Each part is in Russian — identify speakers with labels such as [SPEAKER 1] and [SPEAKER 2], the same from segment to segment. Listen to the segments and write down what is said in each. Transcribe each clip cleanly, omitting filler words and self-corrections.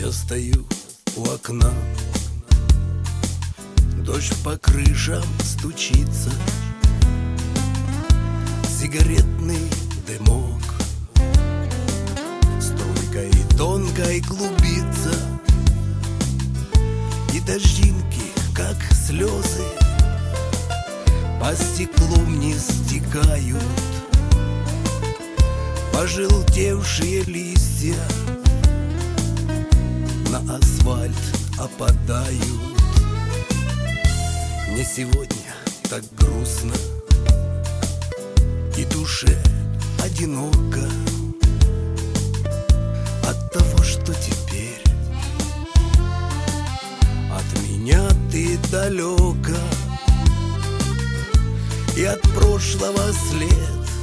[SPEAKER 1] Я стою у окна, дождь по крышам стучится, сигаретный дымок струйкой тонкой клубится, и дождинки, как слезы, по стеклу не стекают. Пожелтевшие листья на асфальт опадают. Мне сегодня так грустно и душе одиноко от того, что теперь от меня ты далеко, и от прошлого след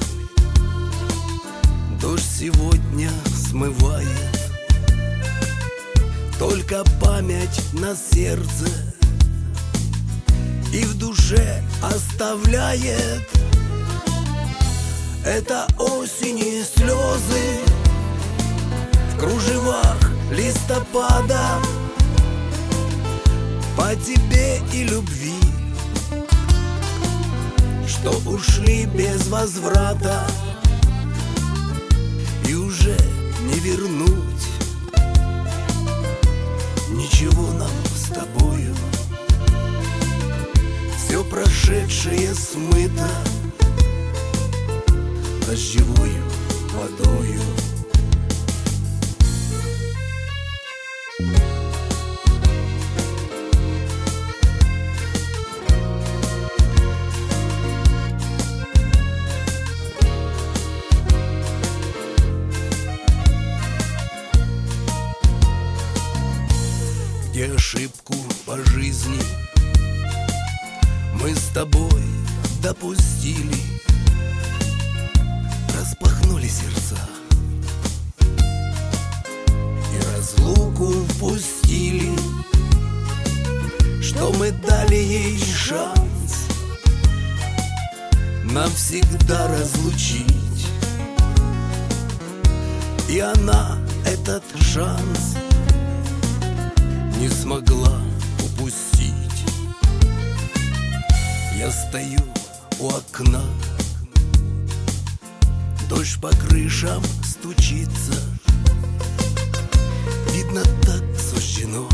[SPEAKER 1] дождь сегодня смывает. Только память на сердце и в душе оставляет. Это осени слезы в кружевах листопада по тебе и любви, что ушли без возврата и уже не вернуть. Ничего нам с тобою, все прошедшее смыто дождевою водою. Где ошибку по жизни мы с тобой допустили, распахнули сердца и разлуку впустили, что мы дали ей шанс навсегда разлучить, и она этот шанс не смогла упустить. Я стою у окна, дождь по крышам стучится, видно, так суждено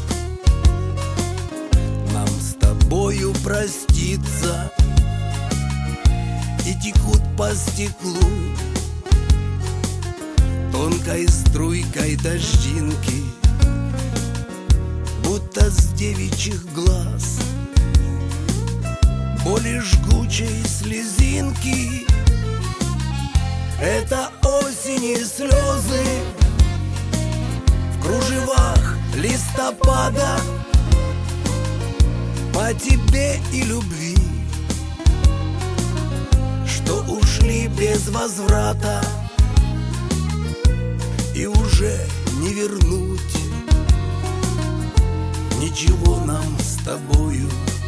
[SPEAKER 1] нам с тобою проститься, и текут по стеклу тонкой струйкой дождинки, будто с девичьих глаз боли жгучей слезинки. Это осени слезы в кружевах листопада по тебе и любви, что ушли без возврата и уже не вернуть. Ничего нам с тобою,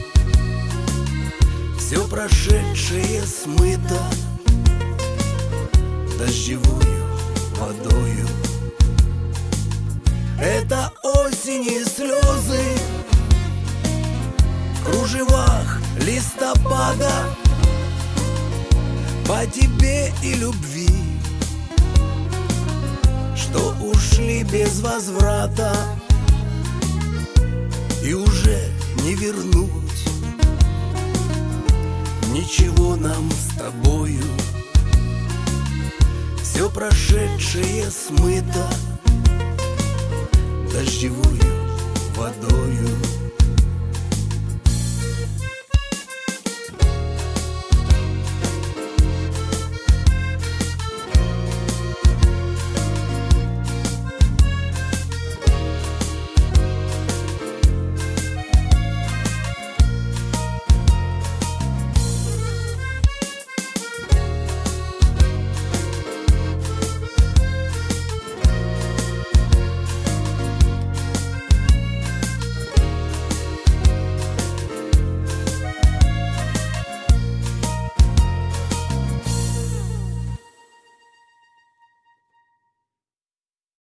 [SPEAKER 1] все прошедшее смыто дождевою водою. Это осени слезы в кружевах листопада по тебе и любви, что ушли без возврата и уже не вернуть. Ничего нам с тобою, все прошедшее смыто дождевою водою.